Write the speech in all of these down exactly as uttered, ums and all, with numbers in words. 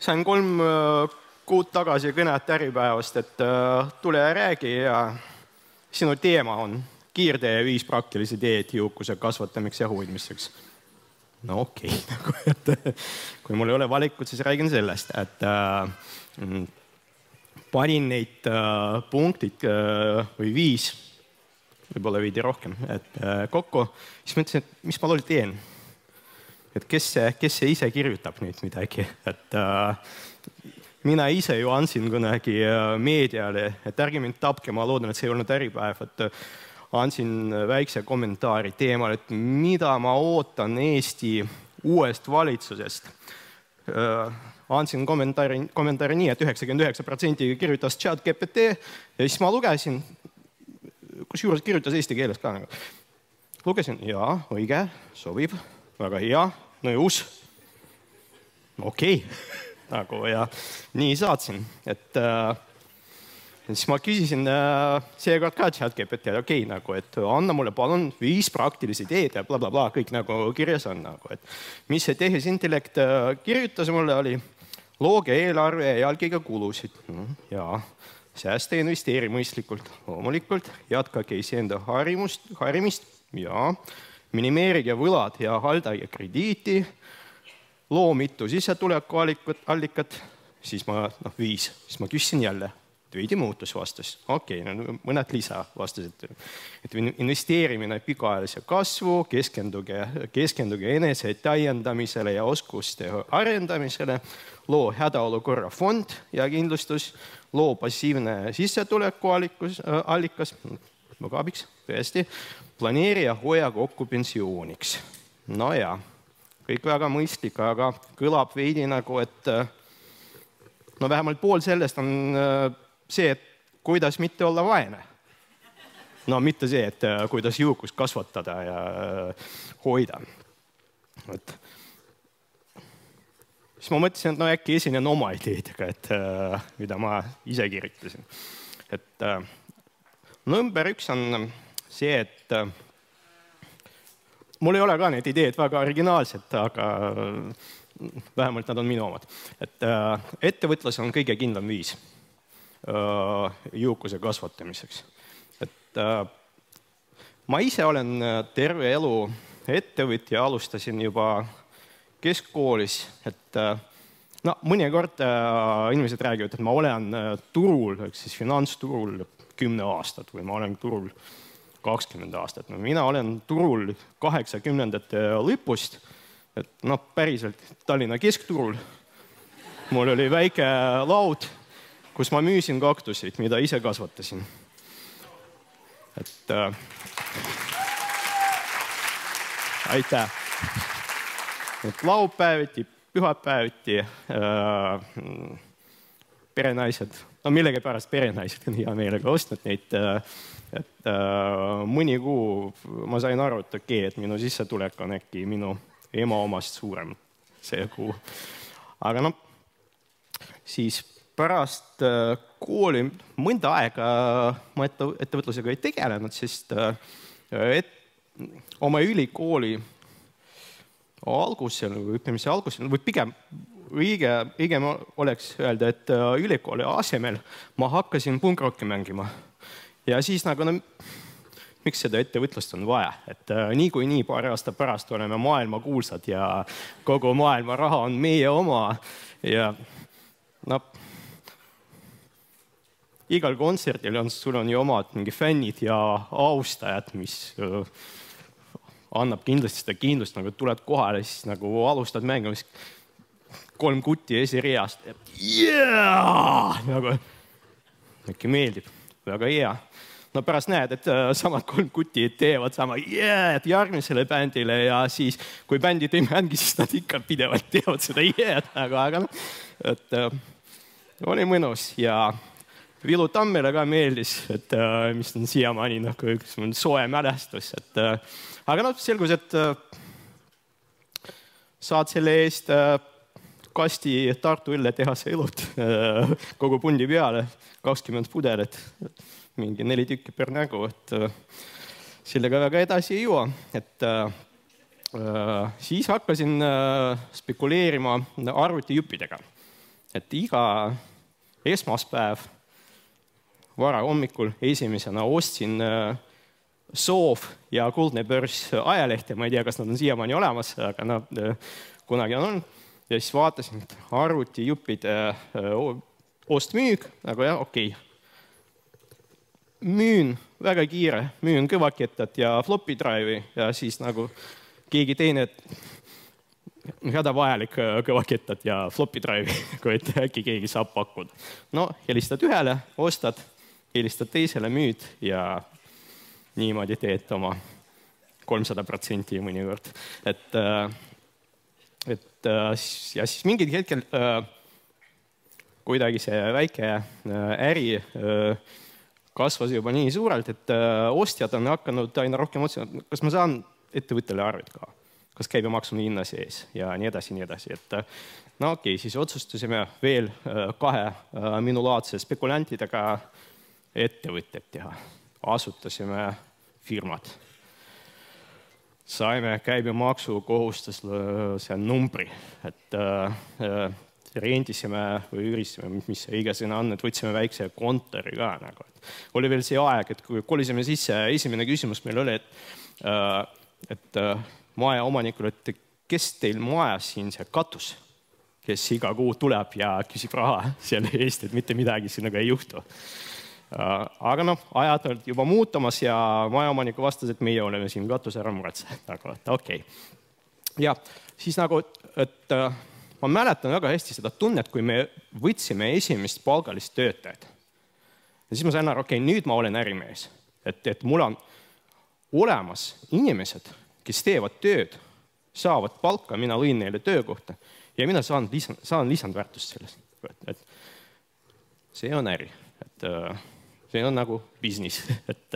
sain kolm kuud tagasi kõnet Äripäevast, et tule ja räägi ja sinu teema on kiirtee viis praktilisi ideed jõukuse kasvatamiseks ja hoidmiseks. No okei, okay. Kui mul ei ole valikut, siis räägin sellest, et äh, panin neid äh, punktid äh, või viis, võib-olla veidi rohkem, et äh, kokku, siis mõtlesin, et mis ma lolli teen. Et kes see, kes see ise kirjutab nüüd midagi, et äh, mina ise ju andsin kunagi äh, meediale, et ärge mind tapke, ma loodan, et see ei olnud Äripäev, et äh, andsin väikse kommentaari teemal, et mida ma ootan Eesti uuest valitsusest. Äh, andsin kommentaari, kommentaari nii, et üheksakümmend üheksa protsenti kirjutas ChatGPT ja siis ma lugesin, kus juures kirjutas eesti keeles ka. Lugesin, jaa, õige, sobib. Väga hea, nõus. Okei, okay. Nagu ja nii saatsin, et äh, siis ma küsisin äh, seekord ka ChatGPT, okei, okay, nagu, et anna mulle palun viis praktilisi ideed ja bla, bla, bla, kõik nagu kirjas on. Nagu, et mis see tehisintellekt äh, kirjutas mulle oli looge eelarve ja jälgige kulusid. Ja säästa ja investeeri mõistlikult, loomulikult, jätkake iseenda harimust, harimist ja minimeerige võlad ja haldage krediiti, loo mitu sissetulekuallikat, siis ma noh, viis, siis ma küsisin jälle, veidi muutus vastus. Okei, okay, no, mõned lisa vastused, et investeerimine pikaajalise kasvu, keskenduge, keskenduge enese täiendamisele ja oskuste arendamisele, loo hädaolukorra fond ja kindlustus, loo passiivne sissetulekuallikas, väga abiks, tõesti, planeeri ja hoia kokku pensiooniks. No ja, kõik väga mõistlik, aga kõlab veidi nagu, et no vähemalt pool sellest on see, et kuidas mitte olla vaene. No mitte see, et kuidas jõukust kasvatada ja hoida. Et siis ma mõtlesin, et no äkki esinen oma ideedega, et mida ma ise kirjutasin. Et number üks on see, et mul ei ole ka need ideed väga originaalsed, aga vähemalt nad on minu omad. Et ettevõtlus on kõige kindlam viis jõukuse kasvatamiseks. Et ma ise olen terve elu ettevõtja, alustasin juba keskkoolis, et no, mõnikord inimesed räägivad, et ma olen turul, siis finantsturul kümne aastat või ma olen turul kakskümmend aastat. No, mina olen turul kaheksakümnendate lõpust, et no, päriselt Tallinna keskturul. Mul oli väike laud, kus ma müüsin kaktusid, mida ise kasvatasin. Et äh, aitäh. Et laupäeviti, pühapäeviti äh, perenaised, no millegi pärast perenaised on hea meelega ostnud neid, et äh, mõni kuu ma sain aru, et okei, et minu sissetulek on äkki minu ema omast suurem see kuu. Aga no, siis pärast äh, kooli mõnda aega ma ettevõtlusega ei tegelenud, sest äh, et, oma ülikooli algusel või õppimise algusel või pigem õige, õigem oleks öelda, et ülikooli asemel ma hakkasin punkrocki mängima. Ja siis nagu, no, miks seda ettevõtlust on vaja? Et nii kui nii paari aasta pärast oleme maailma kuulsad ja kogu maailma raha on meie oma. Ja no, igal kontserdil on sul on ju omad mingi fännid ja austajad, mis annab kindlasti seda kindlust, nagu tuled kohale, siis nagu alustad mängimist kolm kutti esireast. Yeah! Nagu, äkki meeldib, väga hea. No pärast näed, et samad kolm kutti teevad sama yeah! Et järgmisele bändile ja siis, kui bändid ei mängi, siis nad ikka pidevalt teevad seda yeah! Aga, aga no, et oli mõnus ja Vilu Tammele ka meeldis, et mis on siiamaani nagu üks soe mälestus. Et, aga no selgus, et saad selle eest kasti Tartu õlletehase elud kogu pundi peale, kakskümmend pudelet, mingi neli tükki per nägu, et sellega väga edasi ei jõua. Et siis hakkasin spekuleerima arvutijuppidega. et iga esmaspäev vara hommikul esimesena ostsin Soov ja Kuldne Börs ajalehte, ma ei tea, kas nad on siiamaani olemas, aga nad kunagi on olnud. Ja siis vaatasin, et arvutijuppide ost-müük, nagu jah, okei. Müün väga kiire, müün kõvakettad ja floppy drive'i ja siis nagu keegi teine hädavajalik kõvakettad ja floppy drive'i, kui et äkki keegi saab pakkuda. No, helistad ühele, ostad, helistad teisele, müüd ja niimoodi teed oma kolmsada protsenti mõnikord. Et, et ja siis mingid hetkel kuidagi see väike äri kasvas juba nii suurelt, et ostjad on hakanud aina rohkem otsima, kas ma saan ettevõttele arved ka, kas käibemaks on hinna sees ja nii edasi, nii edasi. Et no okei, siis otsustasime veel kahe minulaadse spekulantidega ettevõtted teha. Asutasime firmad. Saime käibemaksu kohustusliku numbri, et rendisime või ürisime, mis õige sõna on, et võtsime väikse kontori ka. Nagu. Oli veel see aeg, et kui kolisime sisse, esimene küsimus meil oli, et, et maja omanikul, et kes teil majas siin see katus, kes iga kuu tuleb ja küsib raha selle eest, et mitte midagi sinuga ei juhtu. Aga noh, ajad olid juba muutumas ja majaomaniku vastas, et meie oleme siin katus ära muretse. Aga okei. Ja siis nagu, et ma mäletan väga hästi seda tunnet, kui me võtsime esimest palgalist töötajad. Ja siis ma sain aru, okei, nüüd ma olen ärimees. Et, et mul on olemas inimesed, kes teevad tööd, saavad palka, mina lõin neile töökohta ja mina saan, lisan, saan lisandväärtust sellest. Et see on äri. Et see on nagu business. Et,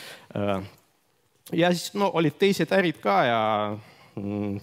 ja siis no, olid teised ärid ka ja mm,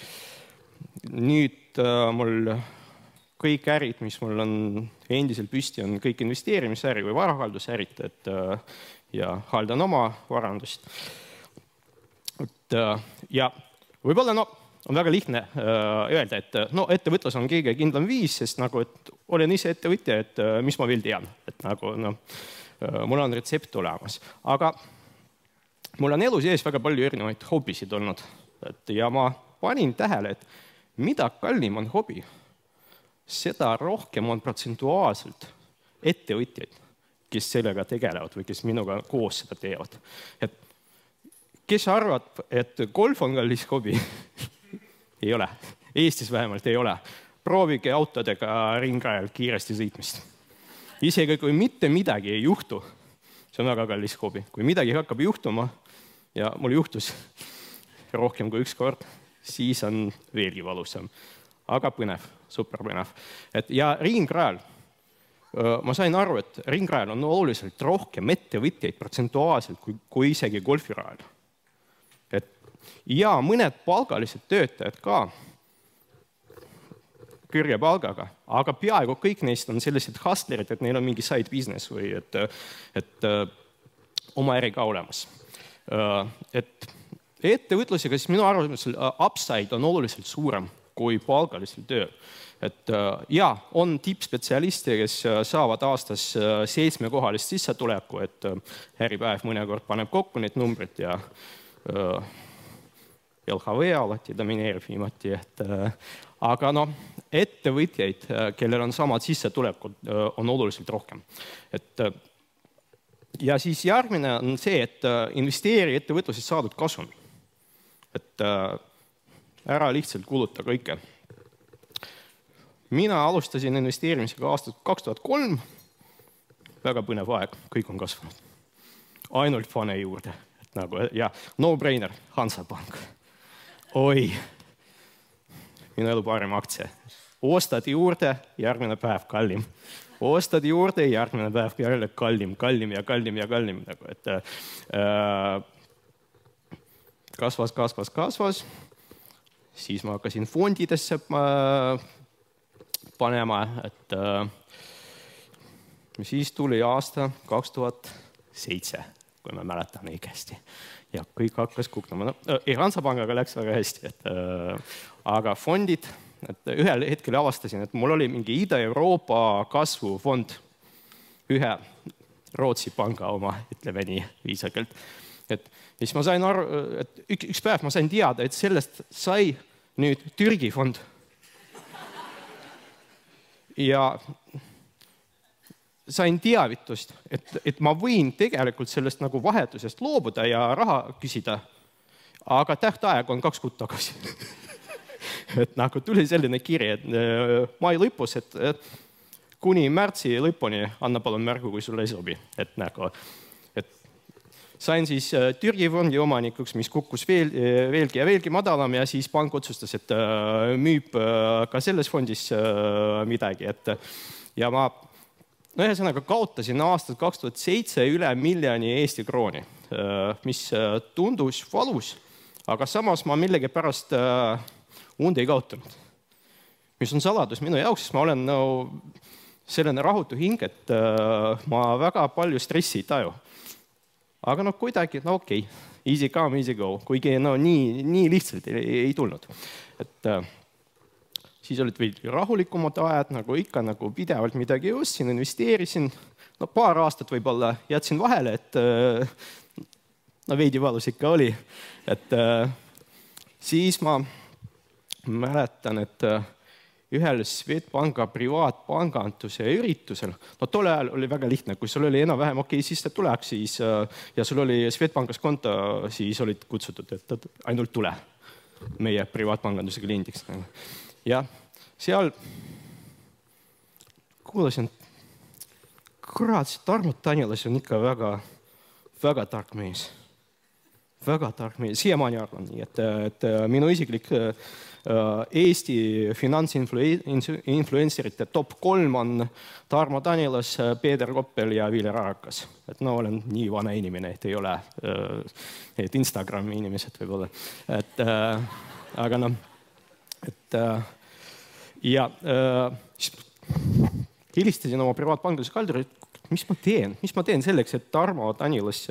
nüüd mul kõik ärid, mis mul on endiselt püsti, on kõik investeerimisäri või varahaldusärid, et ja haldan oma varandust. Et, ja võib-olla no, on väga lihtne öelda, et no, ettevõtlus on kõige kindlam viis, sest nagu, et olen ise ettevõtja, et mis ma veel tean, et nagu no, mul on retsept olemas. Aga mul on elu sees väga palju erinevaid hobisid olnud. Et, ja ma panin tähele, et mida kallim on hobi, seda rohkem on protsentuaalselt ettevõtjaid, kes sellega tegelevad või kes minuga koos seda teevad. Et kes arvad, et golf on kallis hobi? Ei ole. Eestis vähemalt ei ole. Proovige autodega ringrajal kiiresti sõitmist. Isegi kui mitte midagi ei juhtu, see on väga kallis hobi. Kui midagi hakkab juhtuma, ja mul juhtus rohkem kui üks kord, siis on veelgi valusam. Aga põnev, super põnev. Et, ja ringrajal, ma sain aru, et ringrajal on oluliselt rohkem ettevõtjaid protsentuaalselt kui, kui isegi golfirajal. Et, ja mõned palgalised töötajad ka, kõrge palgaga, aga peaaegu kõik neist on sellised hustlerid, et neil on mingi side business või et, et oma äri ka olemas. Et ettevõtlusega siis minu arvamusel upside on oluliselt suurem kui palgalisel tööl. Et ja, on tippspetsialiste, kes saavad aastas seitsmekohalist sissetuleku, et äripäev mõnekord paneb kokku need numbrid ja L H V alati domineerib viimati, et aga no, ettevõtjaid, kellel on samad sissetulekud, on oluliselt rohkem. Et, ja siis järgmine on see, et investeeri ettevõtluses saadud kasum. Et ära lihtsalt kuluta kõike. Mina alustasin investeerimisega aastat kaks tuhat kolm. Väga põnev aeg, kõik on kasvanud. Ainult fane juurde. Et nagu, ja, no-brainer, Hansapank. Oi, minu elu parim aktsia. Ostad juurde, järgmine päev kallim. Ostad juurde, järgmine päev kallim, kallim ja kallim ja kallim. Et, äh, kasvas, kasvas, kasvas. Siis ma hakkasin fondidesse äh, panema. Et, äh, siis tuli aasta kaks tuhat seitse, kui ma mäletan õigesti. Ja kõik hakkas kuknama. No, ei, Hansapangaga läks väga hästi. Et, äh, aga fondid et ühel hetkel avastasin, et mul oli mingi Ida-Euroopa kasvufond, ühe Rootsi panga oma, ütleme nii viisakalt. Et siis ma sain aru, et üks, üks päev ma sain teada, et sellest sai nüüd Türgi fond. Ja sain teavitust, et, et ma võin tegelikult sellest nagu vahetusest loobuda ja raha küsida, aga tähtaeg on kaks kuud tagasi. Et nagu tuli selline kiri, et mai lõpus, et, et kuni märtsi lõpuni anna palun märgu, kui sulle ei sobi. Et nagu, et sain siis Türgi fondi omanikuks, mis kukkus veel, veelgi ja veelgi madalam ja siis pank otsustas, et müüb ka selles fondis midagi. Et, ja ma no ühesõnaga kaotasin aastal kaks tuhat seitse üle miljoni Eesti krooni, mis tundus valus, aga samas ma millegi pärast und ei kaotanud. Mis on saladus minu jaoks, sest ma olen no, selline rahutu hing, et ma väga palju stressi ei taju. Aga no kuidagi, no okei, okay. Easy come, easy go, kuigi no, nii, nii lihtsalt ei, ei tulnud. Et, siis olid veidi rahulikumad ajad, nagu ikka nagu pidevalt midagi ostsin, investeerisin. No paar aastat võib-olla jätsin vahele, et no veidi valus ikka oli. Et siis ma mäletan, et ühel Swedbanka privaatpanganduse üritusel, no tol ajal oli väga lihtne, kui sul oli enam-vähem okei, okay, siis ta tuleks, siis, ja sul oli Swedbankas konto, siis olid kutsutud, et ainult tule meie privaatpanganduse kliendiks. Ja seal kuulasin, kurat, see Tarmo Tanilas on ikka väga, väga tark mees. Väga tark mees. Siiamaani arvan nii, et, et minu isiklik Eesti finantsinfluencerite top kolm on Tarmo Tanilas, Peeter Koppel ja Viiler Arakas. Et no olen nii vana inimene, et ei ole et Instagrami inimesed võib-olla. Et, aga noh, et ja helistasin oma privaatpanganduse kalduri, et mis ma teen, mis ma teen selleks, et Tarmo Tanilas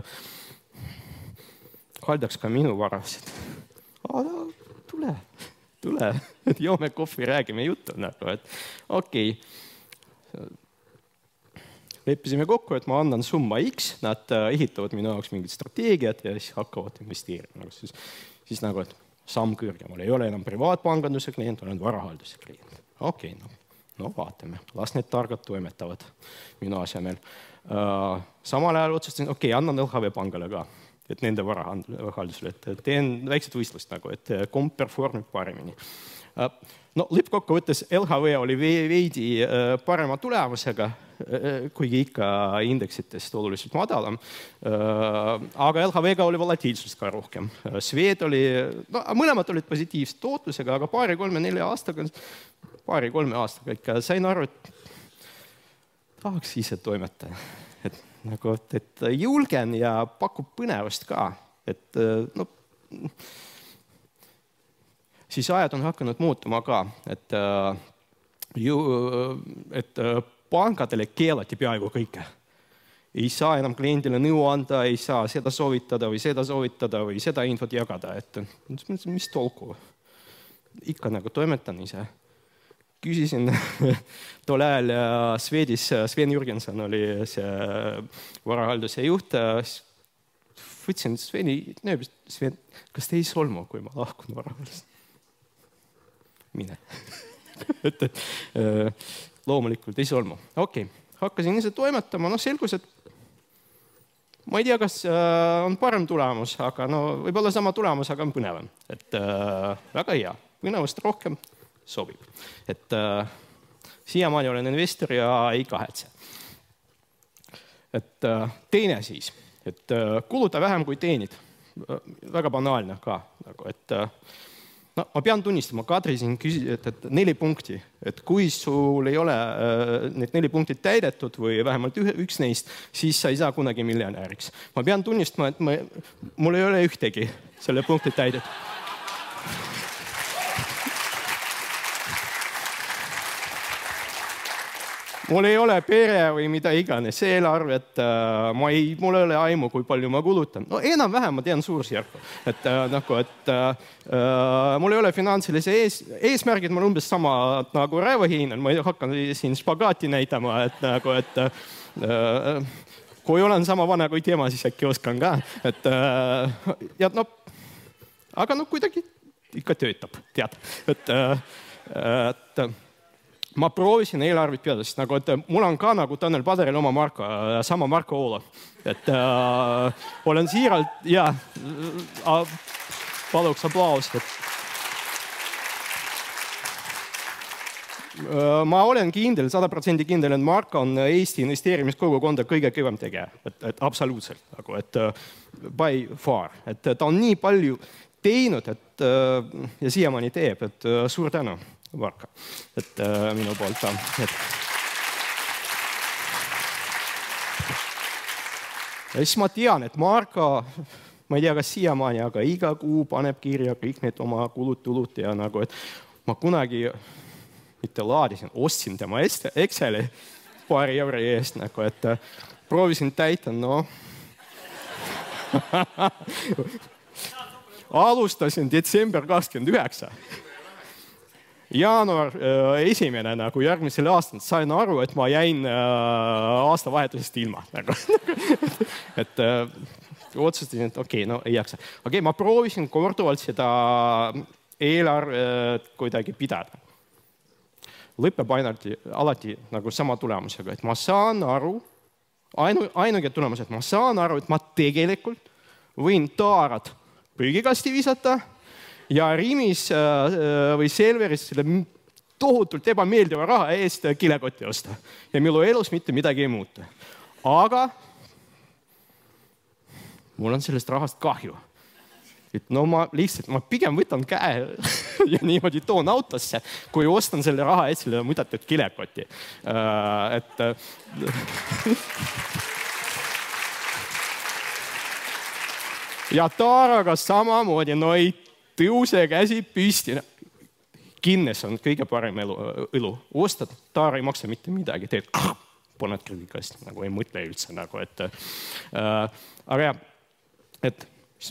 haldaks ka minu varasid. Tule, tule, et joome kohvi, räägime juttu. Nagu, et okei, okay. Leppisime kokku, et ma annan summa X, nad ehitavad minu jaoks mingid strateegiad ja siis hakkavad investeerima. Nagu, siis, siis nagu, et samm kõrgemal. Ei ole enam privaatpanganduse klient, olen varahalduse klient. Okei, okay, no, no vaatame. Las need targad toimetavad minu asemel. Uh, samal ajal otsustasin, okei, okay, annan L H V pangale ka, et nende varahaldusele. Et teen väikset võistlust, nagu, et komp performib paremini. Uh, no lõppkokkuvõttes L H V oli veidi uh, parema tulemusega, kuigi ikka indeksitest oluliselt madalam, aga L H V-ga oli volatiilsust ka rohkem. Swed oli, no mõlemad olid positiivsed tootlusega, aga paari, kolme, nelja aastaga, paari, kolme aastaga ikka sain aru, et tahaks ise toimeta. Et, nagu, et julgen ja pakub põnevust ka. Et, no, siis ajad on hakanud muutuma ka, et, ju, et pankadele keelati peaaegu kõike. Ei saa enam kliendile nõu anda, ei saa seda soovitada või seda soovitada või seda infot jagada. Et, mis tolku? Ikka nagu toimetan ise. Küsisin tol ajal Swedis, Sven Jürgensen oli see varahalduse juht. Võtsin Sveni, Sven, kas te ei solmu, kui ma lahkun varahaldust? Mine. et, et, loomulikult ei solmu. Okei, okay. Hakkasin ise toimetama. No selgus, et ma ei tea, kas on parem tulemus, aga no võib-olla sama tulemus, aga on põnevam. Et äh, väga hea. Põnevust rohkem sobib. Et äh, siiamaani olen investor ja ei kahetse. Et äh, teine siis, et äh, kuluta vähem kui teenid. Väga banaalne ka. Nagu, et äh, no, ma pean tunnistama, Kadri siin küsis, et, et neli punkti, et kui sul ei ole äh, need neli punktit täidetud või vähemalt ühe, üks neist, siis sa ei saa kunagi miljonääriks. Ma pean tunnistama, et ma, mul ei ole ühtegi selle punkti täidetud. mul ei ole pere või mida iganes eelarvet, ma ei, mul ei ole aimu, kui palju ma kulutan. No enam-vähem ma tean suurusjärku, et nagu, et äh, mul ei ole finantsilise ees, eesmärgid, mul umbes sama nagu Raivo-Hiinal, ma ei hakka siin spagaati näitama, et nagu, et äh, kui olen sama vana kui tema, siis äkki oskan ka, et äh, ja no, aga no kuidagi ikka töötab, tead, et, et ma proovisin eelarvet peada, sest nagu, et mul on ka nagu Tanel Paderil oma Marko, sama Marko Oola, et äh, olen siiralt ja äh, paluks aplaus, et ma olen kindel, sada protsenti kindel, et Marko on Eesti investeerimiskogukonda kõige kõvem tegija, et, et absoluutselt, nagu, et by far, et ta on nii palju teinud, et ja siiamaani teeb, et suur tänu, Marko, et minu poolt on. Et... ja siis ma tean, et Marko, ma ei tea, kas siiamaani, aga iga kuu paneb kirja kõik need oma kulud-tulud ja nagu, et ma kunagi mitte laadisin, ostsin tema Exceli paari euri eest, nagu, et proovisin täita, no alustasin detsember kakskümmend üheksa. Jaanuar esimene nagu järgmisel aastal sain aru, et ma jäin aastavahetusest ilma. Nagu. et otsustasin, et okei, okay, no ei jaksa. Okei, okay, ma proovisin korduvalt seda eelarvet kuidagi pidada. Lõpeb ainult alati nagu sama tulemusega, et ma saan aru, ainu, ainuke tulemus, et ma saan aru, et ma tegelikult võin taarad prügikasti visata ja Rimis või Selveris selle tohutult ebameeldiva raha eest kilekotti osta. Ja minu elus mitte midagi ei muuta. Aga mul on sellest rahast kahju. Et no ma lihtsalt, ma pigem võtan käe ja niimoodi toon autosse, kui ostan selle raha eest selle mõtetud kilekotti. Et... ja taaraga samamoodi, no ei tõuse käsi püsti. Kinnes on kõige parem elu, õlu. Ostad, taara ei maksa mitte midagi. Teed, paned krediidikasti, nagu ei mõtle üldse. Nagu, et, äh, aga jah, et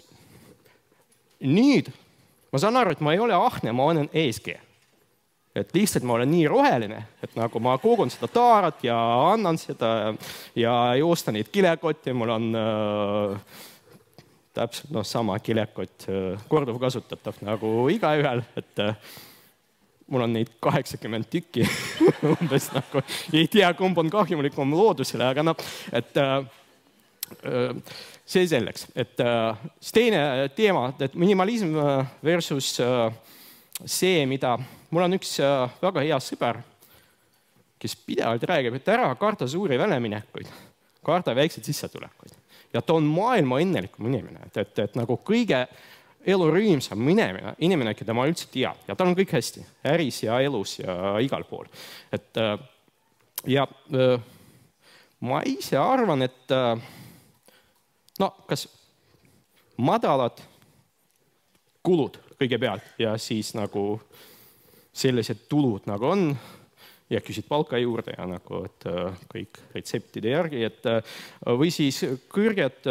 nüüd ma saan aru, et ma ei ole ahne, ma olen E S G. Et lihtsalt ma olen nii roheline, et nagu ma kogun seda taarat ja annan seda ja ei osta neid kilekotti, mul on äh, täpselt no, sama kilekott korduv kasutatav nagu igaühel, et äh, mul on neid kaheksakümmend tükki umbes nagu, ei tea, kumb on kahjulikum loodusele, aga noh, et äh, äh, see selleks, et äh, teine teema, et minimalism versus äh, see, mida mul on üks äh, väga hea sõber, kes pidevalt räägib, et ära karta suuri väleminekuid, karta väikseid sissetulekuid. Ja ta on maailma õnnelikum inimene, et, et, et nagu kõige elurüümsam inimene, inimene, keda ma üldse tean. Ja tal on kõik hästi, äris ja elus ja igal pool. Et, äh, ja äh, ma ise arvan, et äh, no, kas madalad kulud kõigepealt ja siis nagu sellised tulud nagu on ja küsid palka juurde ja nagu, et kõik retseptide järgi, et või siis kõrged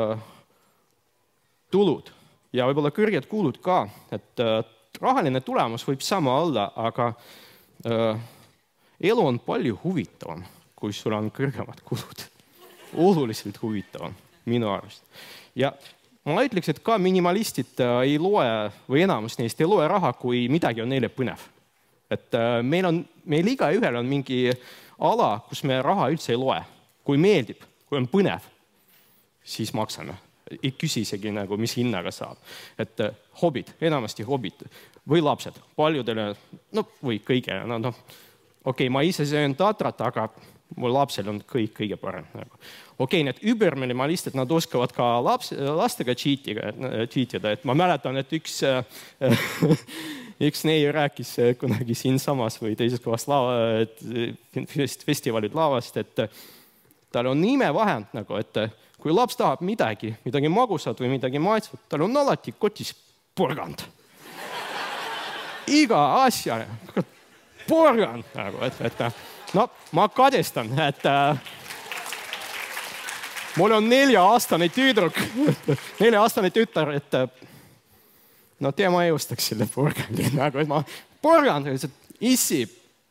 tulud ja võib-olla kõrged kulud ka, et rahaline tulemus võib sama olla, aga elu on palju huvitavam, kui sul on kõrgemad kulud. Oluliselt huvitavam. Minu arvast. Ja ma ütleks, et ka minimalistid ei loe, või enamus neist ei loe raha, kui midagi on neile põnev. Et meil on, meil igaühel on mingi ala, kus me raha üldse ei loe. Kui meeldib, kui on põnev, siis maksame. Ei küsi isegi nagu, mis hinnaga saab. Et hobid, enamasti hobid või lapsed, paljudele, no või kõige, no, no okei, okay, ma ise söön tatrat, aga mul lapsel on kõik kõige parem. Okei, okay, need überminimalistid, nad oskavad ka laps, lastega cheatida. Et ma mäletan, et üks, üks neiu rääkis kunagi siin samas või teises kohas lava, festivalid lavast, et tal on imevahend, nagu, et kui laps tahab midagi, midagi magusat või midagi maitsvat, tal on alati kotis porgand. Iga asja porgand, nagu, et, et no ma kadestan, et äh, mul on nelja-aastane tüdruk, nelja-aastane tütar, et äh, no tema eostaks selle porgandi, nagu et ma porgand, issi,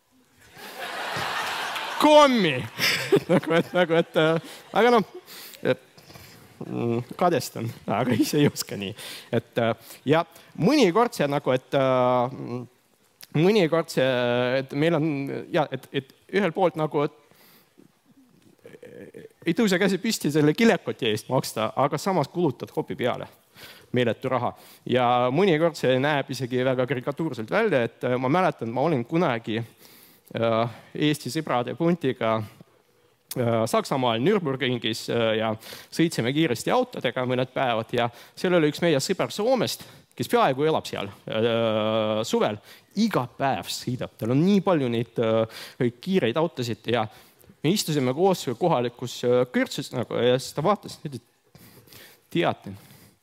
kommi, nagu et, nagu et, äh, aga noh, kadestan, aga ise ei oska nii. Et, ja mõnikord see nagu, et mõnikord see, et meil on, ja, et, et ühel poolt nagu, et ei tõuse käsi püsti selle kilekoti eest maksta, aga samas kulutad hopi peale meeletu raha. Ja mõnikord see näeb isegi väga karikatuurselt välja, et ma mäletan, ma olin kunagi Eesti sõbrade puntiga Saksamaal Nürburgringis ja sõitsime kiiresti autodega mõned päevad ja seal oli üks meie sõber Soomest, kes peaaegu elab seal suvel. Iga päev sõidab, tal on nii palju neid kiireid autosid ja me istusime koos kohalikus kõrtsus nagu, ja siis ta vaatas, et teate,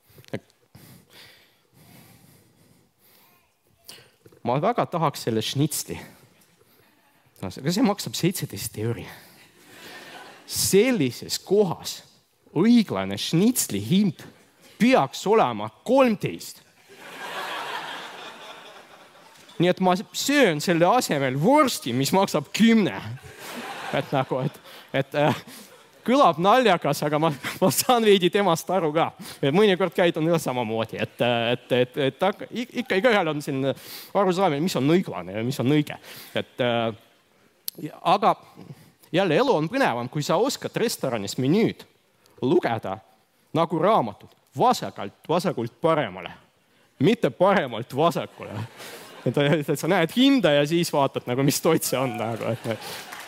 ma väga tahaks selle šnitsli. Aga see maksab seitseteist euri. Sellises kohas õiglane šnitsli hind peaks olema kolmteist. Nii et ma söön selle asemel vorsti, mis maksab kümne. Et nagu, et, et äh, kõlab naljakas, aga ma, ma saan veidi temast aru ka. Et mõnikord käidun üle samamoodi, et, et, et, et ikka iga ühel on siin arusaamine, mis on õiglane ja mis on õige. Et, äh, aga jälle elu on põnevam, kui sa oskad restoranis menüüd lugeda nagu raamatud vasakalt vasakult paremale, mitte paremalt vasakule. Et, et sa näed hinda ja siis vaatad, nagu, mis toit see on. Nagu, et,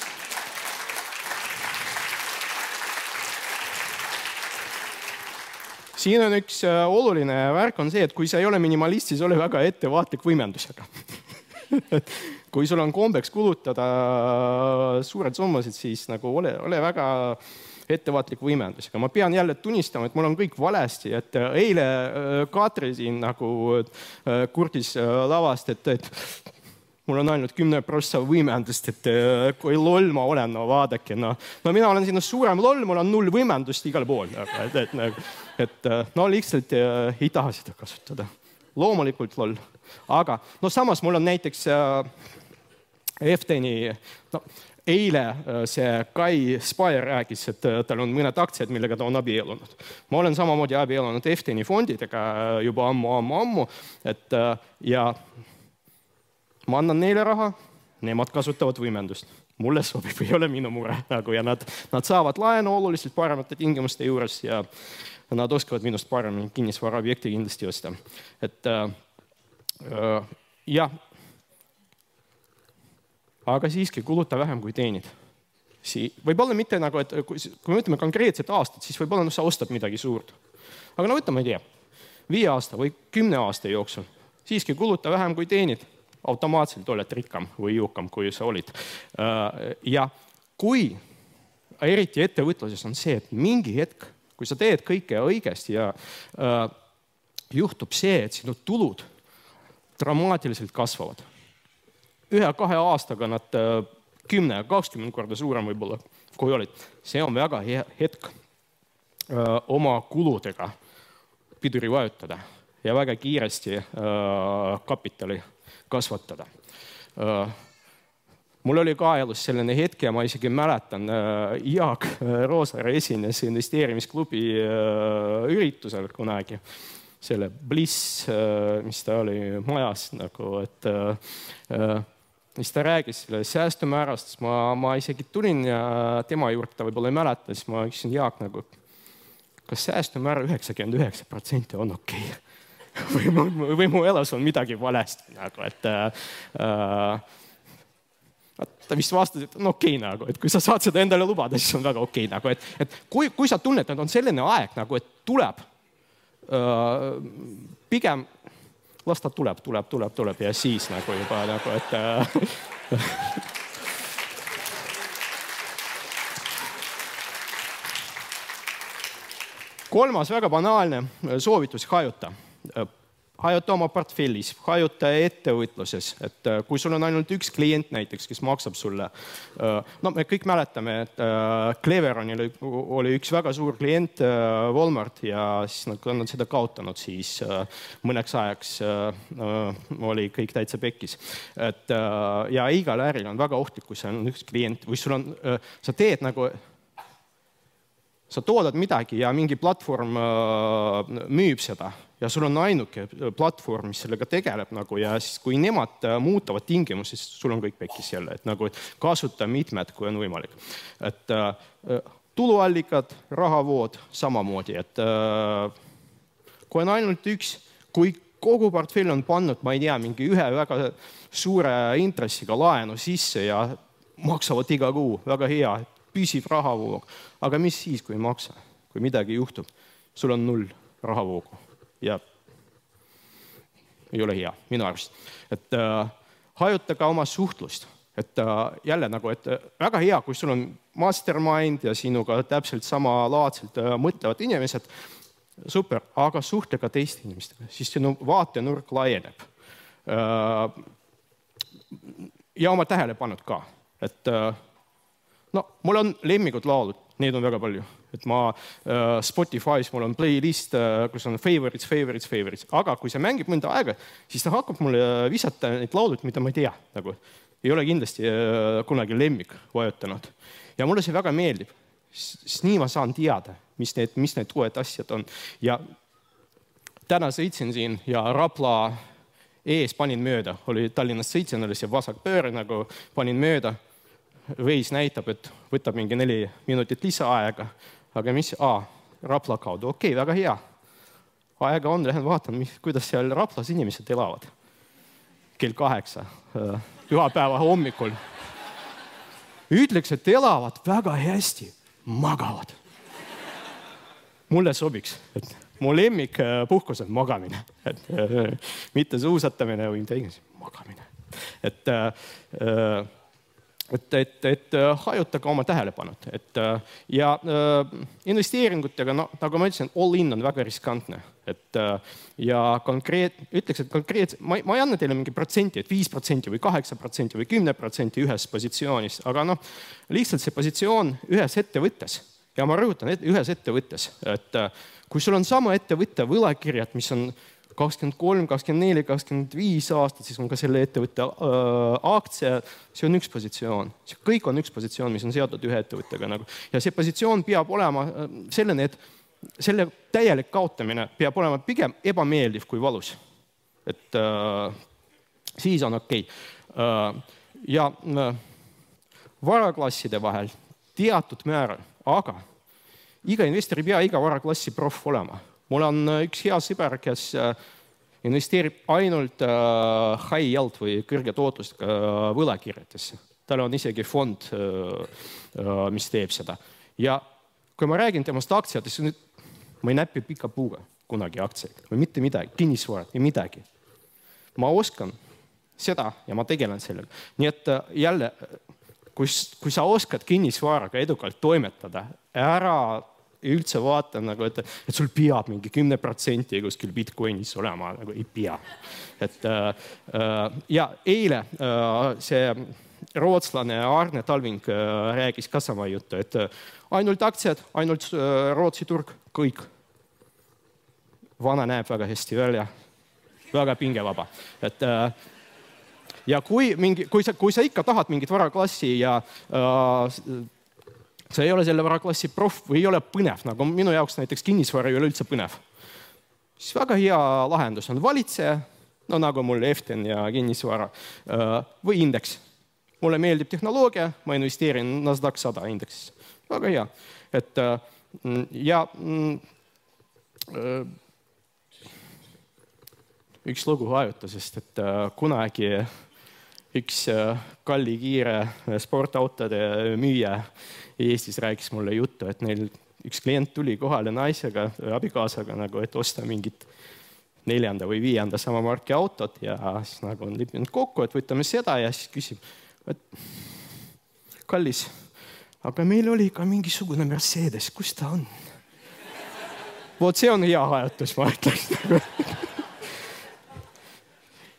siin on üks oluline värk on see, et kui sa ei ole minimalist, siis ole väga ettevaatlik võimendusega. Kui sul on kombeks kulutada suured summasid, siis nagu ole, ole väga ettevaatlik võimendusega. Ma pean jälle tunnistama, et mul on kõik valesti, et eile Katri siin nagu kurtis lavast, et, et mul on ainult kümne prossa võimendust, et kui loll ma olen, no vaadake, no, no mina olen sinna suurem loll, mul on null võimendust igal pool, et, et, et no lihtsalt ei taha seda kasutada. Loomulikult loll. Aga no samas mul on näiteks F T-ni, no eile see Kai Spire rääkis, et tal on mõned aktsiad, millega ta on abielunud. Ma olen samamoodi abielunud F T-ni fondidega juba ammu, ammu, ammu, et ja ma annan neile raha, nemad kasutavad võimendust. Mulle sobib, ei ole minu mure. Nagu, ja nad, nad saavad laenu oluliselt paremate tingimuste juures ja nad oskavad minust paremini kinnisvara objekti kindlasti osta. Et jah, aga siiski kuluta vähem kui teenid. Võib-olla mitte nagu, et kui me ütleme konkreetset aastat, siis võib-olla no, sa ostad midagi suurt. Aga no võtame, ei tea, viie aasta või kümne aasta jooksul. Siiski kuluta vähem kui teenid. Automaatselt oled rikkam või jõukam, kui sa olid. Ja kui eriti ettevõtluses on see, et mingi hetk, kui sa teed kõike õigesti ja juhtub see, et sinu tulud dramaatiliselt kasvavad. Ühe-kahe aastaga nad kümne, kakskümmend korda suurem võib-olla, kui olid. See on väga hea hetk öö, oma kuludega piduri vajutada ja väga kiiresti öö, kapitali kasvatada. Öö, mul oli ka elus selline hetk ja ma isegi mäletan, öö, Jaak Roosaare esines investeerimisklubi öö, üritusel kunagi. Selle Bliss, mis ta oli majas, nagu, et mis ta räägis selle säästumäärast, siis ma, ma isegi tulin ja tema juurde ta võib-olla ei mäleta, siis ma ütlesin Jaak, nagu, kas säästumäära üheksakümmend üheksa protsenti on okei okay? või, või mu elus on midagi valesti, nagu, et äh, ta vist vastas, et on okei okay, nagu, et kui sa saad seda endale lubada, siis on väga okei okay, nagu, et, et kui, kui sa tunned, et on selline aeg, nagu, et tuleb pigem las ta tuleb, tuleb, tuleb, tuleb ja siis nagu juba nagu, et kolmas väga banaalne soovitus hajuta. hajuta oma portfellis, hajuta ettevõtluses, et kui sul on ainult üks klient näiteks, kes maksab sulle. No me kõik mäletame, et Cleveronil oli üks väga suur klient, Walmart, ja siis nad on seda kaotanud, siis mõneks ajaks oli kõik täitsa pekkis. Et, ja igal äril on väga ohtlik, kui see on üks klient või sul on, sa teed nagu sa toodad midagi ja mingi platvorm müüb seda ja sul on ainuke platvorm, mis sellega tegeleb nagu, ja siis kui nemad muutavad tingimusi, siis sul on kõik pekkis jälle, et nagu kasuta mitmed, kui on võimalik. Et tuluallikad, rahavood samamoodi, et kui on ainult üks, kui kogu portfell on pannud, ma ei tea, mingi ühe väga suure intressiga laenu sisse ja maksavad iga kuu, väga hea, püsib rahavoog. Aga mis siis, kui ei maksa? Kui midagi juhtub, sul on null rahavoogu ja ei ole hea, minu arust. Et äh, hajuta ka oma suhtlust. Et äh, jälle nagu, et väga hea, kui sul on mastermind ja sinuga täpselt sama laadselt äh, mõtlevad inimesed, super, aga suhtle ka teiste inimestega, siis sinu vaatenurk laieneb. Äh, ja oma tähelepanud ka, et äh, no, mul on lemmikud laulud, neid on väga palju. Et ma äh, Spotify's mul on playlist, äh, kus on favorites, favorites, favorites. Aga kui see mängib mõnda aega, siis ta hakkab mulle visata neid laulud, mida ma ei tea. Nagu, ei ole kindlasti äh, kunagi lemmik vajutanud. Ja mulle see väga meeldib. Siis nii ma saan teada, mis need, mis need uued asjad on. Ja täna sõitsin siin ja Rapla ees panin mööda. Oli Tallinnast sõitsin, oli see vasak pööre, nagu panin mööda. Veis näitab, et võtab mingi neli minutit lisaaega, aga mis, aa, Rapla kaudu, okei, väga hea. Aega on, lähen vaatan, kuidas seal Raplas inimesed elavad. Kell kaheksa, pühapäeva hommikul. Ütleks, et elavad väga hästi, magavad. Mulle sobiks, et mu lemmik puhkus on magamine, et mitte suusatamine või midagi, magamine. Et äh, Et, et, et hajuta ka oma tähelepanud. Et, ja äh, investeeringutega, no, nagu ma ütlesin, all in on väga riskantne. Et, ja konkreet, ütleks, et konkreet, ma, ma ei anna teile mingi protsenti, et viis protsenti või kaheksa protsenti või kümme protsenti ühes positsioonis, aga noh, lihtsalt see positsioon ühes ettevõttes. Ja ma rõhutan, et ühes ettevõttes. Et kui sul on sama ettevõtte võlakirjad, mis on kakskümmend kolm, kakskümmend neli, kakskümmend viis aastat, siis on ka selle ettevõtte äh, aktsia, see on üks positsioon. See kõik on üks positsioon, mis on seotud ühe ettevõttega. Nagu. Ja see positsioon peab olema selline, et selle täielik kaotamine peab olema pigem ebameeldiv kui valus. Et äh, siis on okei. Okay. Äh, ja äh, varaklasside vahel teatud määral, aga iga investor ei pea iga varaklassi proff olema. Mul on üks hea sõber, kes investeerib ainult high yield või kõrge tootlustega võlakirjadesse. Tal on isegi fond, mis teeb seda. Ja kui ma räägin temast aktsiatest, ma ei näpi pika puuga kunagi aktsiaid või mitte midagi, kinnisvarat või midagi. Ma oskan seda ja ma tegelen sellega. Nii et jälle, kui, kui sa oskad kinnisvaraga edukalt toimetada, ära üldse vaatan, nagu, et, et sul peab mingi kümme protsenti kuskil Bitcoinis olema, nagu ei pea. Et, äh, ja eile äh, see rootslane Arne Talving äh, räägis ka sama juttu, et äh, ainult aktsiad, ainult äh, Rootsi turg, kõik. Vana näeb väga hästi välja, väga pingevaba. Et, äh, ja kui, mingi, kui, sa, kui sa ikka tahad mingit varaklassi ja äh, see ei ole selle varaklassi proff või ei ole põnev, nagu minu jaoks näiteks kinnisvara ei ole üldse põnev. Siis väga hea lahendus on valitseja, no nagu mul Eften ja kinnisvara, või indeks. Mulle meeldib tehnoloogia, ma investeerin Nasdaq sada indeksis. Väga hea. Et, ja üks lugu hajutusest, et kunagi üks kalli kiire sportautode müüja Eestis rääkis mulle juttu, et neil üks klient tuli kohale naisega, abikaasaga, nagu, et osta mingit neljanda või viienda sama marki autot ja siis nagu on lipinud kokku, et võtame seda ja siis küsib, et kallis, aga meil oli ka mingisugune Mercedes, kus ta on? Vot see on hea hajatus, ma ütleks.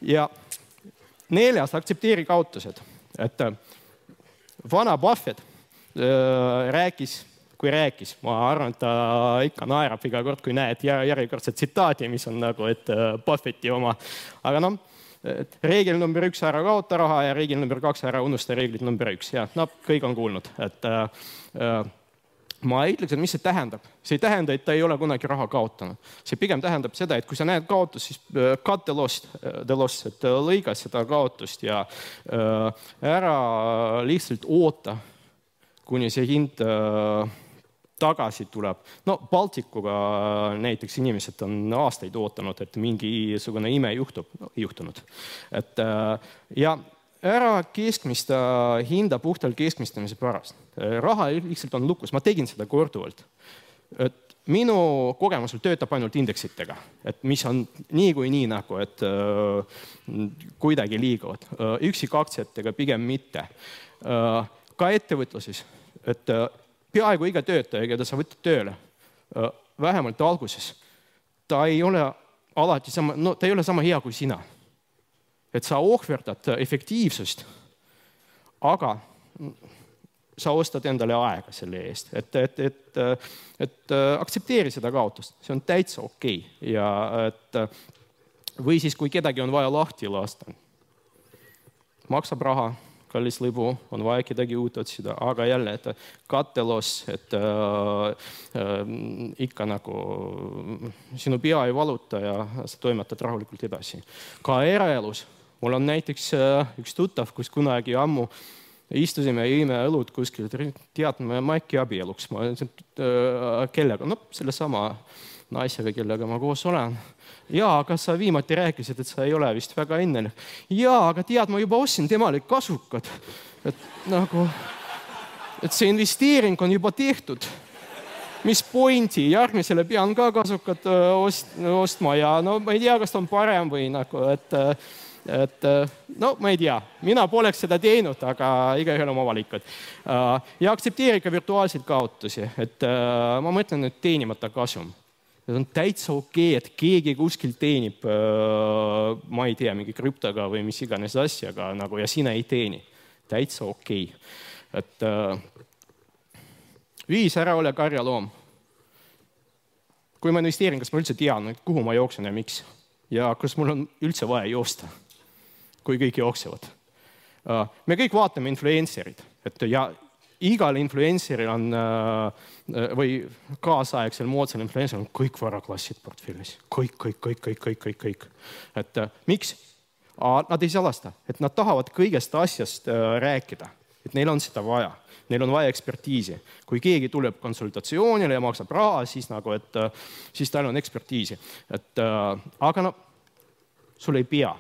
ja neljas, aktsepteeri kaotused. Et vana Buffett äh, rääkis, kui rääkis, ma arvan, et ta ikka naerab iga kord, kui näed järjekordset tsitaati, mis on nagu, et Buffetti oma. Aga noh, reegel number üks, ära kaota raha ja reegel number kaks, ära unusta reeglit number üks. Ja no, kõik on kuulnud. Et, äh, ma ei ütleks, et mis see tähendab. See ei tähenda, et ta ei ole kunagi raha kaotanud. See pigem tähendab seda, et kui sa näed kaotust, siis cut the loss, the loss, et lõiga seda kaotust ja äh, ära lihtsalt oota, kuni see hind äh, tagasi tuleb. No Baltikuga näiteks inimesed on aastaid ootanud, et mingisugune ime juhtub, no, juhtunud. Et, ja ära keskmista hinda puhtal keskmistamise pärast. Raha lihtsalt on lukus. Ma tegin seda korduvalt. Et minu kogemusel töötab ainult indeksitega, et mis on nii kui nii nagu, et äh, kuidagi liiguvad. Üksik aktsiatega pigem mitte. Äh, ka ettevõtluses, et äh, peaaegu iga töötaja, keda sa võtad tööle, vähemalt alguses, ta ei ole alati sama, no ta ei ole sama hea kui sina. Et sa ohverdad efektiivsust, aga sa ostad endale aega selle eest. Et, et, et, et aktsepteeri seda kaotust, see on täitsa okei. Ja et, või siis, kui kedagi on vaja lahti lasta, maksab raha, kallis lõbu, on vaja kedagi uut otsida, aga jälle, et kattelos, et äh, äh, ikka nagu sinu pea ei valuta ja sa toimetad rahulikult edasi. Ka eraelus. Mul on näiteks äh, üks tuttav, kus kunagi ammu istusime ja jõime õlut kuskil, tead, ma äkki abieluks. Ma olen äh, kellega, no selle sama naisega, kellega ma koos olen. Jaa, aga sa viimati rääkisid, et sa ei ole vist väga õnnelik. Jaa, aga tead, ma juba ostsin temale kasukad. Et, nagu, et see investeering on juba tehtud. Mis pointi? Järgmisele pean ka kasukad ost, ostma ja no ma ei tea, kas ta on parem või nagu, et, et no ma ei tea. Mina poleks seda teinud, aga igaühel oma valikud. Ja aktsepteeri ka virtuaalseid kaotusi. Et ma mõtlen nüüd teenimata kasum. See on täitsa okei, et keegi kuskil teenib, ma ei tea, mingi krüptoga või mis iganes asjaga nagu, ja sina ei teeni. Täitsa okei. Et viis ära ole karjaloom. Kui ma investeerin, kas ma üldse tean, kuhu ma jooksen ja miks? Ja kas mul on üldse vaja joosta, kui kõik jooksevad? Me kõik vaatame influencerid, et ja igal influenceril on või kaasaegsel moodsal influenceril on kõik varaklassid portfellis. Kõik, kõik, kõik, kõik, kõik, kõik, kõik. Et miks? Nad ei salasta, et nad tahavad kõigest asjast rääkida, et neil on seda vaja. Neil on vaja ekspertiisi. Kui keegi tuleb konsultatsioonile ja maksab raha, siis, nagu, et, siis tal on ekspertiisi. Et, aga no, sul ei pea.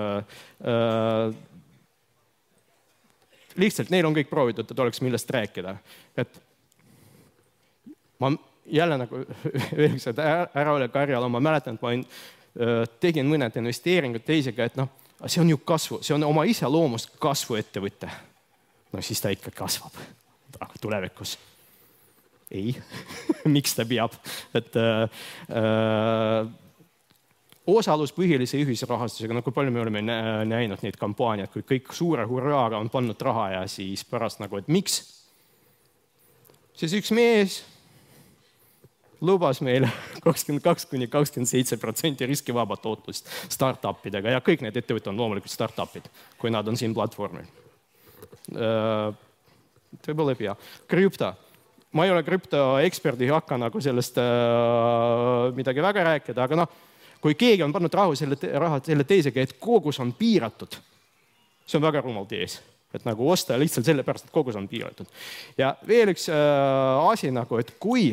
Lihtsalt neil on kõik proovitud, et oleks millest rääkida. Et ma jälle nagu öelks, et ära ole karjal, ma mäletan, et ma tegin mõned investeeringud teisega, et noh, see on ju kasvu, see on oma ise loomust kasvu ettevõtte. No siis ta ikka kasvab, aga tulevikus ei. Miks ta peab? Et äh, osaluspõhilise ühisrahastusega, nagu palju me oleme näinud neid kampaaniad, kui kõik suure hurraaga on pannud raha ja siis pärast nagu, et miks? Siis üks mees lubas meile kakskümmend kaks kuni kakskümmend seitse protsenti riskivaba tootlust start-upidega ja kõik need ettevõtted on loomulikult start-upid, kui nad on siin platvormil. Võib-olla ei pea. Krüpto. Ma ei ole krüptoeksperdi, ei hakka nagu sellest midagi väga rääkida, aga noh, kui keegi on pannud raha selle, raha selle teisega, et kogus on piiratud, see on väga rumal tees. Et nagu osta lihtsalt selle pärast, et kogus on piiratud. Ja veel üks äh, asi nagu, et kui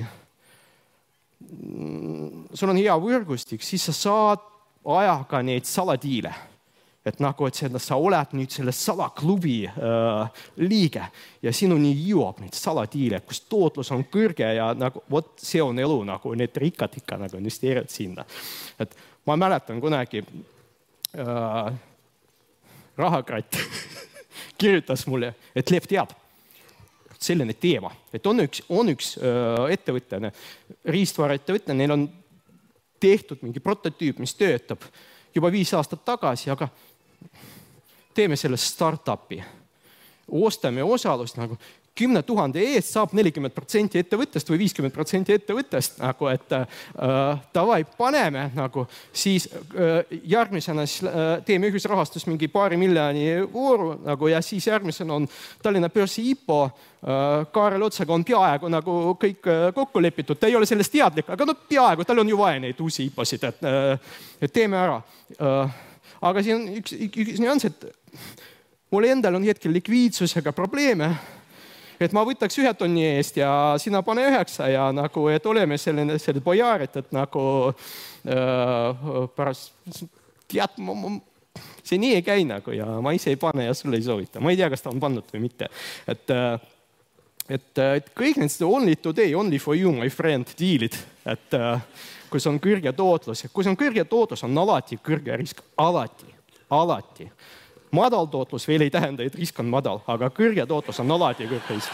sul on hea võrgustik, siis sa saad ajaga neid saladiile. Et nagu, et sa oled nüüd selle salaklubi äh, liige ja sinuni jõuab neid saladiile, kus tootlus on kõrge ja nagu, vot see on elu, nagu need rikkad ikka nagu investeerivad sinna. Et ma mäletan kunagi äh, rahakratt kirjutas mulle, et Lev teab selline teema, et on üks, on üks äh, ettevõtte, riistvara ettevõtte, neil on tehtud mingi prototüüp, mis töötab juba viis aastat tagasi, aga teeme sellest startupi. Ostame osalust nagu kümne tuhande eest saab nelikümmend protsenti ettevõttest või viiskümmend protsenti ettevõttest, nagu, et äh, davai, paneme, nagu, siis äh, järgmisena siis, äh, teeme ühisrahastus mingi paari miljoni vooru nagu, ja siis järgmisena on Tallinna börsi I P O. Äh, Kaarel Otsaga on peaaegu nagu kõik äh, kokku lepitud. Ta ei ole sellest teadlik, aga no peaaegu, tal on ju vaja neid uusi I P O-sid, et, äh, et teeme ära. Äh, aga siin on üks, üks nüanss, et mul endal on hetkel likviidsusega probleeme, et ma võtaks ühe tonni eest ja sina pane üheksa ja nagu, et oleme selline, selline bojaarid, et nagu äh, pärast tead, ma, ma, see nii ei käi nagu ja ma ise ei pane ja sulle ei soovita. Ma ei tea, kas ta on pannud või mitte. Et, et, et kõik need only today, only for you, my friend, diilid, et kui see on kõrge tootlus, kui see on kõrge tootlus, on alati kõrge risk, alati, alati. Madal tootlus veel ei tähenda, et risk on madal, aga kõrge tootlus on alati kõrge risk.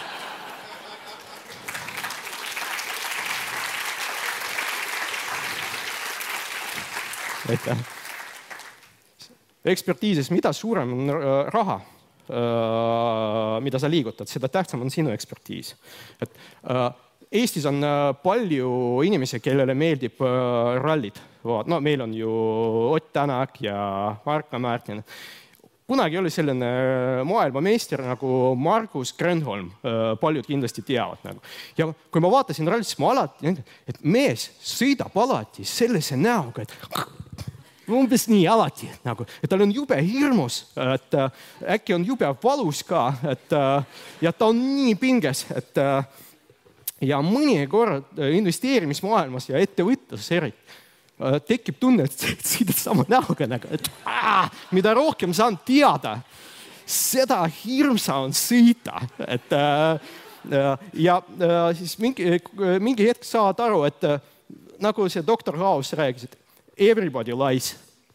Aitäh. Ekspertiisis, mida suurem on raha, mida sa liigutad, seda tähtsam on sinu ekspertiis. Et, Eestis on palju inimesi, kellele meeldib rallid. No, meil on ju Ott Tänak ja Marko Märtin. Kunagi oli selline maailmameister nagu Margus Grönholm, paljud kindlasti teavad. Nagu. Ja kui ma vaatasin rallit, siis ma alati, et mees sõidab alati sellise näoga, et umbes nii alati, nagu, et tal on jube hirmus, et äkki on jube valus ka, et, ja ta on nii pinges, et ja mõnikord investeerimismaailmas ja ettevõtluses eriti tekib tunne, et sõidad sama näoga, et aah, mida rohkem saan teada, seda hirmsa on sõita. Et, ja siis mingi, mingi hetk saad aru, et nagu see doktor House rääkis, et everybody lies.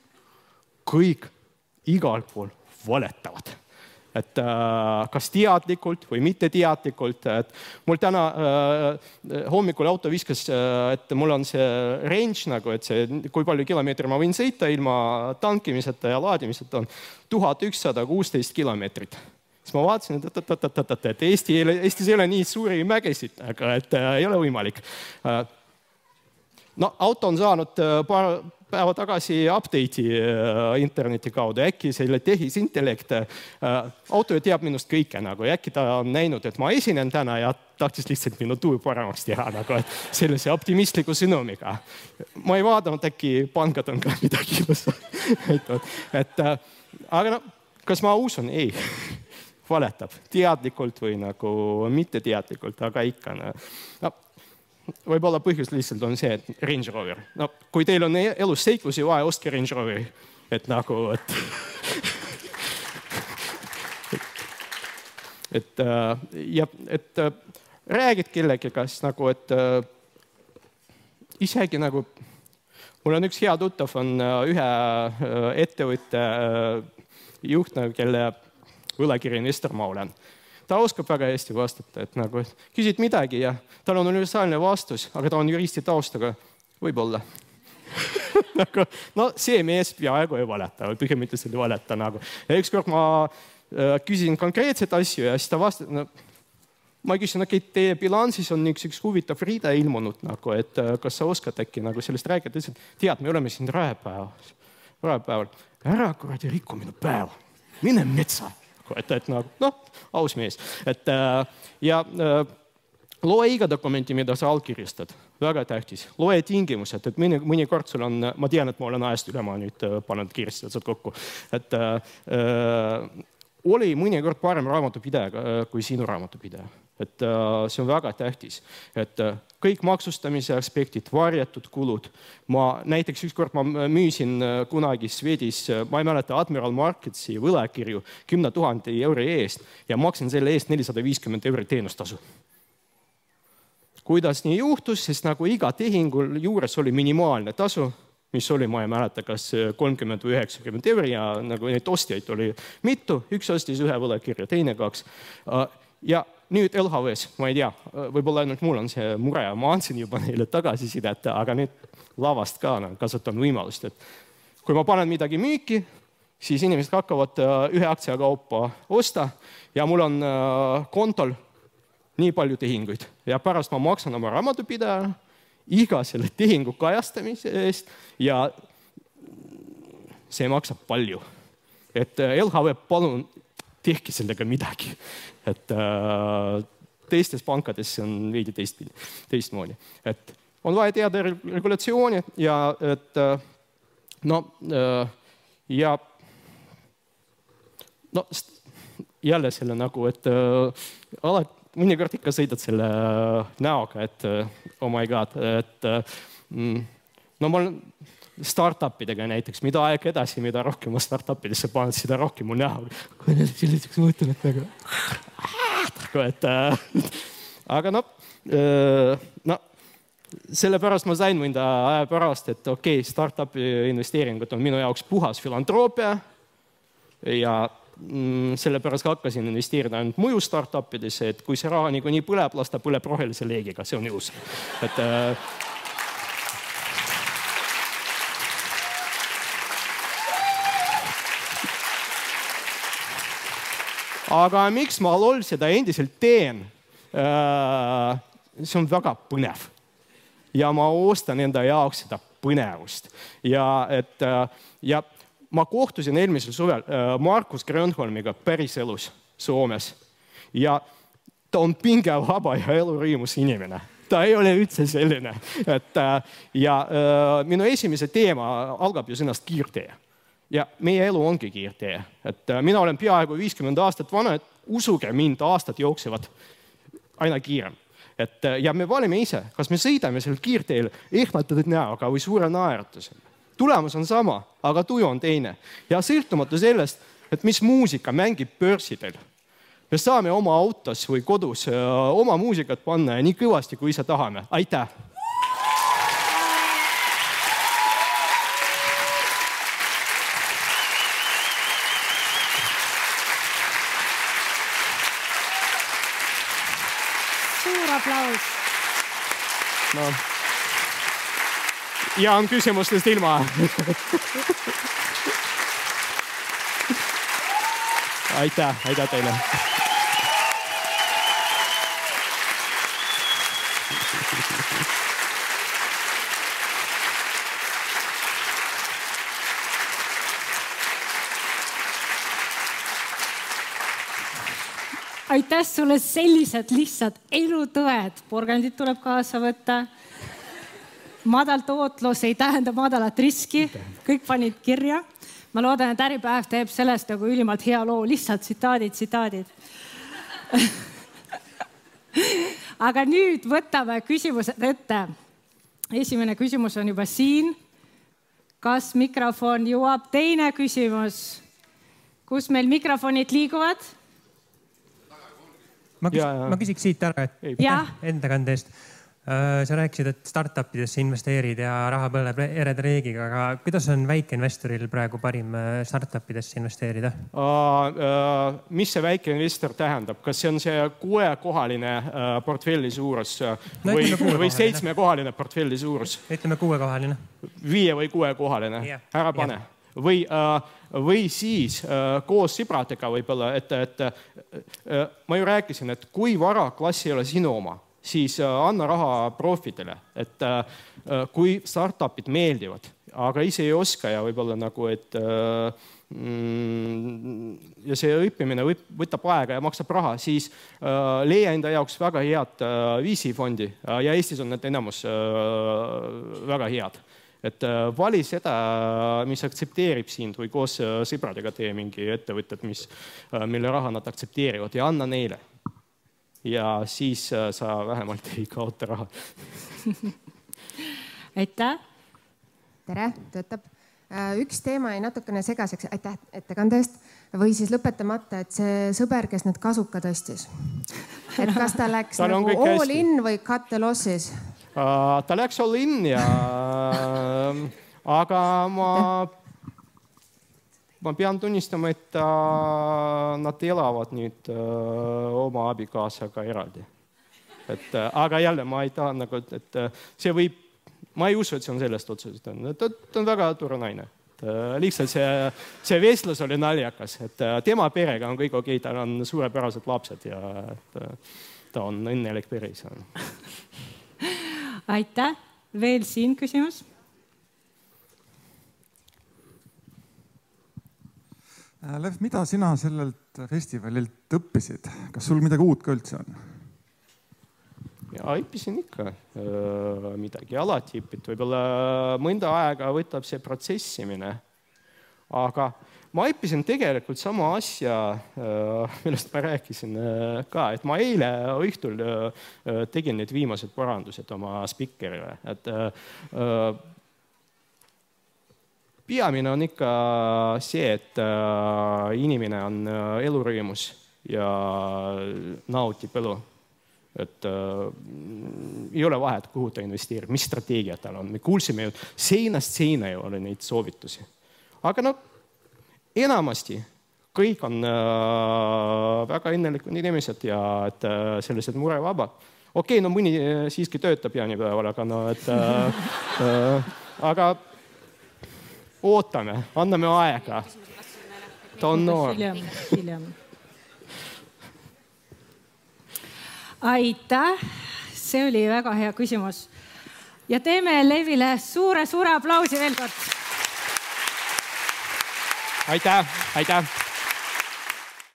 Kõik igal pool valetavad. Et äh, kas teadlikult või mitte teadlikult. Et mul täna äh, hommikul auto viskas, et mul on see range, nagu, et see, kui palju kilomeetri ma võin sõita ilma tankimiseta ja laadimiseta on tuhat ükssada kuusteist kilomeetrit. Siis ma vaatasin, et, et, et, et, et Eesti, Eestis ei ole nii suuri mägesid, aga et, äh, ei ole võimalik. Äh, no auto on saanud paar päeva tagasi update'i interneti kaudu, äkki selle tehisintellekt, auto teab minust kõike, nagu, ja äkki ta on näinud, et ma esinen täna ja tahtis lihtsalt minu tuju paremaks teha, nagu, et sellise optimistliku sõnumiga. Ma ei vaadanud, äkki pangad on ka midagi ilusa. et, aga no, kas ma usun? Ei. Valetab teadlikult või nagu mitte teadlikult, aga ikka. No, võib-olla põhjus lihtsalt on see, et Range Rover. No, kui teil on elus seiklusi vaja, ostke Range Roveri. Et nagu, et... et, ja, et räägid kellegi, kas nagu, et isegi nagu... Mul on üks hea tuttav, on ühe ettevõtte juht, kelle võlakirja investor ma olen. Ta oskab väga hästi vastata, et nagu küsid midagi ja tal on universaalne vastus, aga ta on juristi taustaga. Võib-olla. no see mees peaaegu ei valeta, või põhimõtteliselt ei valeta. Nagu. Ja ükskord ma küsin konkreetseid asju ja siis ta vastab, no, ma küsin, okei, okay, teie bilansis on üks, üks huvitav riida ilmunud, nagu, et kas sa oskad äkki nagu sellest rääkida. Tead, me oleme siin raepäeval. raepäeval. Ära kuradi rikku minu päeva. Mine metsa. Et, et noh, no, aus mees. Et, ja loe iga dokumenti, mida sa allkirjastad. Väga tähtis. Loe tingimused, et mõni, mõni kord sul on, ma tean, et ma olen ajast üle, ma nüüd panen kirjastad kokku. Et äh, oli mõni kord parem raamatupidaja kui sinu raamatupidaja. Et äh, see on väga tähtis. Et äh, kõik maksustamise aspektid, varjatud kulud. Ma näiteks ükskord ma müüsin kunagi Swedis, ma ei mäleta, Admiral Marketsi võlakirju kümne tuhande euri eest ja maksin selle eest nelisada viiskümmend euri teenustasu. Kuidas nii juhtus, sest nagu iga tehingul juures oli minimaalne tasu, mis oli, ma ei mäleta, kas kolmkümmend või üheksakümmend euri ja nagu neid ostjaid oli mitu, üks ostis ühe võlakirja, teine kaks. Ja nüüd L H V-s, ma ei tea, võib-olla ainult mul on see mure ja ma andsin juba neile tagasisideta, aga nüüd lavast ka no, kasutan võimalust, et kui ma panen midagi müüki, siis inimesed hakkavad ühe aktsia kaupa osta ja mul on kontol nii palju tehinguid ja pärast ma maksan oma raamatupidaja iga selle tehingu kajastamise eest ja see maksab palju. Et L H V palun tehke sellega midagi. Et teistes pankades on veidi teistpidi, teistmoodi. Et on vaja teada regulatsiooni ja et no ja no jälle selle nagu, et alati mõnikord ikka sõidad selle näoga, et oh my god, et no mul startupidega näiteks, mida aeg edasi, mida rohkem ma startupidesse panen, seda rohkem mu näoga. Kui need selliseks mõtlen, et nagu et, aga no, no sellepärast ma sain mõnda aja pärast, et okei, okay, startupi investeeringud on minu jaoks puhas filantroopia ja sellepärast hakkasin investeerida ainult mõju startupidesse, et kui see raha nii, nii põleb, lasta põleb rohelise leegiga, see on jõus. Et, äh... aga miks ma lol seda endiselt teen? Äh... See on väga põnev. Ja ma ostan enda jaoks seda põnevust. Ja, et, ja ma kohtusin eelmisel suvel Markus Grönholmiga päris elus Soomes ja ta on pingevaba ja elurõimus inimene. Ta ei ole üldse selline. Et, ja minu esimese teema algab ju sõnast kiirtee. Ja meie elu ongi kiirtee. Et mina olen peaaegu viiskümmend aastat vana, et usuge mind, aastad jooksevad aina kiirem. Et, ja me valime ise, kas me sõidame seal kiirteel ehmatatud näoga või suure naeratusel. Tulemus on sama, aga tuju on teine. Ja sõltumatu sellest, et mis muusika mängib börsidel. Me saame oma autos või kodus oma muusikat panna ja nii kõvasti, kui ise tahame. Aitäh! Suur aplaus! No. Ja on küsimustest ilma. Aitäh, aitäh teile. Aitäh sulle sellised lihtsad elutõed. Porgandid tuleb kaasa võtta. Madal tootlus ei tähenda madalat riski. Kõik panid kirja. Ma loodan, et Äripäev teeb sellest nagu ülimalt hea loo. Lihtsalt tsitaadid, tsitaadid. Aga nüüd võtame küsimused ette. Esimene küsimus on juba siin. Kas mikrofon jõuab? Teine küsimus. Kus meil mikrofonid liiguvad? Ma, küs, ma küsiks siit ära, et enda kande eest. Sa rääkisid, et startupidesse investeerid ja raha põleb ereda reegiga, aga kuidas on väikeinvestoril praegu parim startupidesse investeerida? Mis see väikeinvestor tähendab? Kas see on see kuuekohaline portfelli suurus no, või, või seitsmekohaline portfelli suurus? Ütleme kuuekohaline. Viie või kuuekohaline? Yeah. Ära pane. Yeah. Või, või siis koos sõbratega võib-olla, et, et ma ju rääkisin, et kui vara klass ei ole sinu oma, siis anna raha profidele, et kui startupid meeldivad, aga ise ei oska ja võib-olla nagu, et ja see õppimine võtab aega ja maksab raha, siis leia enda jaoks väga head V C fondi ja Eestis on need enamus väga head. Et vali seda, mis aktsepteerib sind või koos sõbradega tee mingi ettevõtted, mis, mille raha nad aktsepteerivad ja anna neile. Ja siis sa vähemalt ei kaota raha. Aitäh! Tere, töötab. Üks teema jäi natukene segaseks, aitäh ettekandest, või siis lõpetamata, et see sõber, kes need kasuka tõstis. Et kas ta läks nagu all in või cut the losses? Ta läks all in ja aga ma, ma pean tunnistama, et nad elavad nüüd oma abikaasaga eraldi. Et, aga jälle ma ei taha nagu, et see võib, ma ei usu, et see on sellest otsusest. Ta on väga tore naine. et lihtsalt see, see vestlus oli naljakas, et tema perega on kõik okei, tal on suurepärased lapsed ja et, ta on õnnelik peres. Aitäh. Veel siin küsimus. Lev, mida sina sellelt festivalilt õppisid? Kas sul midagi uut ka üldse on? Ja õppisin ikka midagi, alati õpid. Võib-olla mõnda aega võtab see protsessimine. Aga ma õppisin tegelikult sama asja, millest ma rääkisin ka, et ma eile õhtul tegin need viimased parandused oma spikerile. Et peamine on ikka see, et inimene on elurõimus ja nautib elu. Et äh, ei ole vahet, kuhu ta investeerib, mis strateegia tal on. Me kuulsime ju, seinast seina ei ole neid soovitusi. Aga no, enamasti kõik on äh, väga õnnelikud inimesed ja et, äh, sellised murevaba. Okei, no mõni siiski töötab jaanipäeval, aga no, et äh, äh, aga ootame, anname aega. Ta on noor. Hiljem, hiljem. Aitäh, see oli väga hea küsimus. Ja teeme Levile suure, suure aplausi veel kord. Aitäh, aitäh.